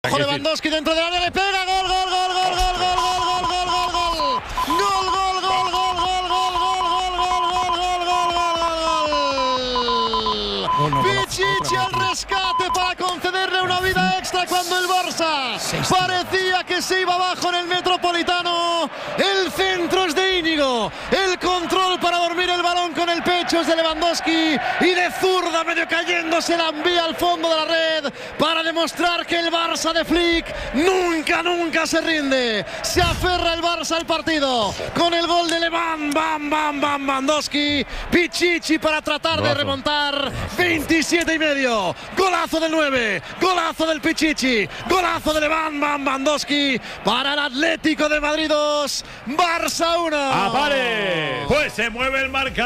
Lewandowski dentro del área, le pega, gol, gol, gol, gol, gol, gol, gol, gol, gol, gol, gol. Gol, gol, gol, gol, gol, gol, gol, gol, gol, gol, gol, gol. Pichichi al rescate para concederle una vida extra cuando el Barça parecía que se iba abajo en el Metropolitano. El centro es de Íñigo, el control para dormir el balón con el pecho es de Lewandowski y de zurda medio cayéndose la envía al fondo de la red para demostrar que el Barça de Flick nunca se rinde. Se aferra el Barça al partido con el gol de Lewandowski. Pichichi para tratar de remontar. 27 y medio. Golazo del 9. Golazo del Pichichi. Golazo de Lewandowski para el Atlético de Madrid 2. Barça 1. ¡Apare! Pues se mueve el marcador.